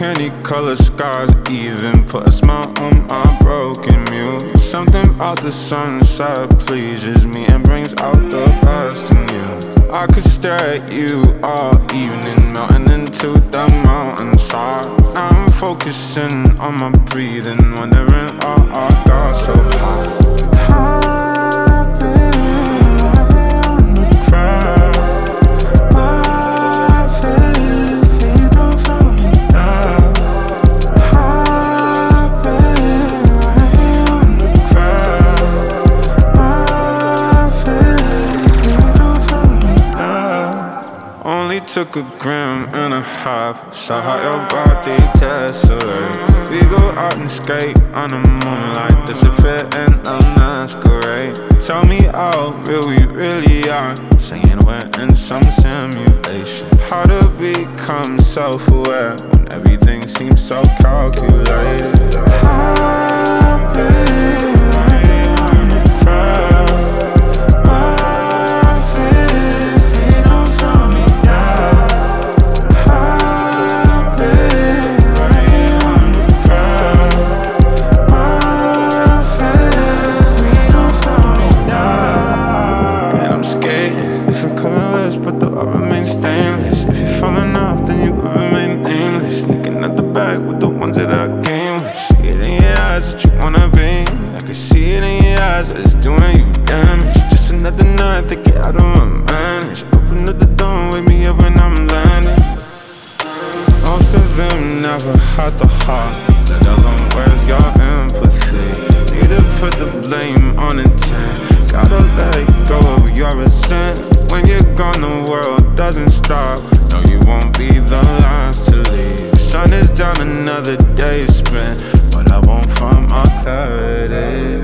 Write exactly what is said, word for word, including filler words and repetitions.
candy colored skies even put a smile on my broken muse. Something about the sunset pleases me and brings out the best in you. I could stare at you all evening, melting into the mountainside. I'm focusing on my breathing, wondering how I got so high. Only took a gram and a half, saw how your body tessellate. We go out and skate on the moonlight, does it fit in a masquerade? Tell me how real we really are, saying we're in some simulation. How to become self-aware when everything seems so calculated? Different colors, but they'll all remain stainless. If you're falling off, then you will remain aimless. Sneaking out the back with the ones that I came with. See it in your eyes that you wanna be. I can see it in your eyes that it's doing you damage. Just another night to get out of my manage. Open up the door and wake me up when I'm landing. Most of them never had the heart, let alone where's your empathy. Need to put the blame on intent. Gotta let go of your resent. When you're gone, the world doesn't stop. No, you won't be the last to leave. Sun is down, another day spent, but I won't find my clarity.